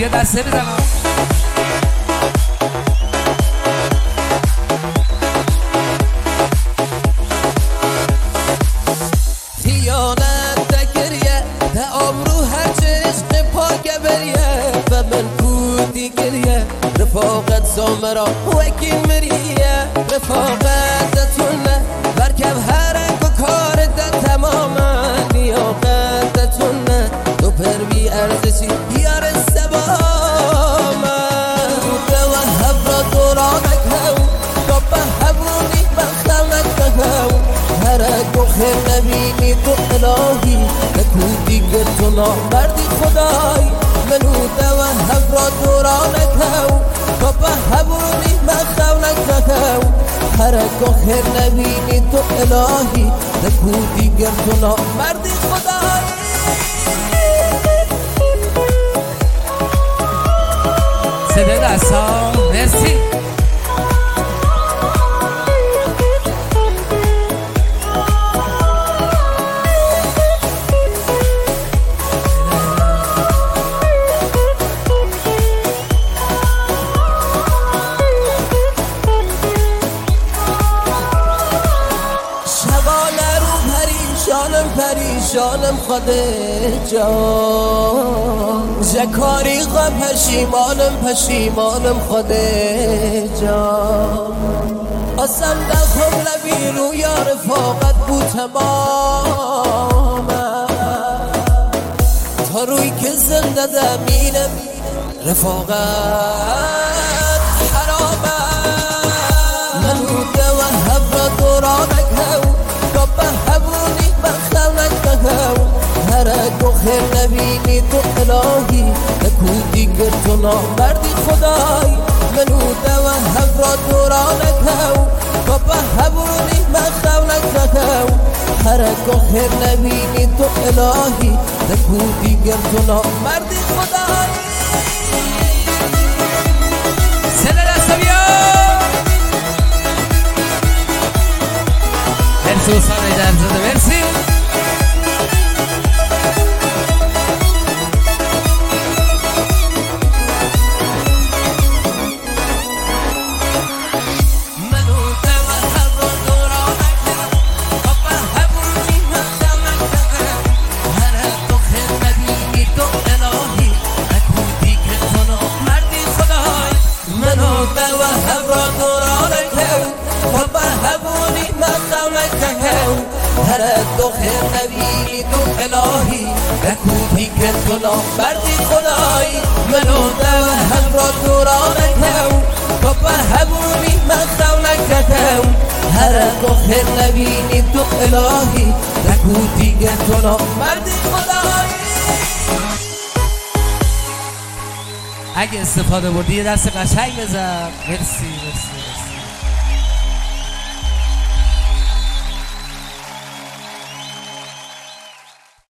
بیا دسته بزنم. خیانت دگریه ده آبرو هر چشق پاک بریه و من کودی گریه رفاقت زامرا وکی مریه رفاقتتونه برکب هرک و کار ده تماما لیاقتتونه تو پروی ارزشی بیار سباما روده و هبرا دورانک هاو تو به هبونی بخلنک هاو هرک و خیر نبینی تو الهی نکودی گر تو نامردی خدای منوده و هبرا دورانک هاو تو به هبونی بخلنک هاو هرک و خیر نبینی تو الهی نکودی گر تو نامردی خدای صدای دستا مرسی. پریشانم خودت جان زکاری غم پشیمانم خودت جان قسم دخم لبی رو یا رفاقت بود تمام تا روی که زنده دمینم رفاقت حرامه منوده و هفرا دورانک هاو تو به هبونی هرک و خیر نبینی تو الهی نکودی گر تو نامردی خدای منوده و هفرا دورانک هاو تو به هبونی مخونک هاو هرک و خیر نبینی تو الهی نکودی گر تو نامردی خدای صدای دستا بیا. مرسی استاد ایدرزاده مرسی. هرک و خیر نبینی تو الهی نکودی که تو نامردی خدای منو دو هم را دورانک هاو تو به همونی مخونک هاو هرک و خیر نبینی تو الهی نکودی که تو نامردی خدای. اگه استفاده بردی یه دست قشنگ بزن. مرسی مرسی مرسی.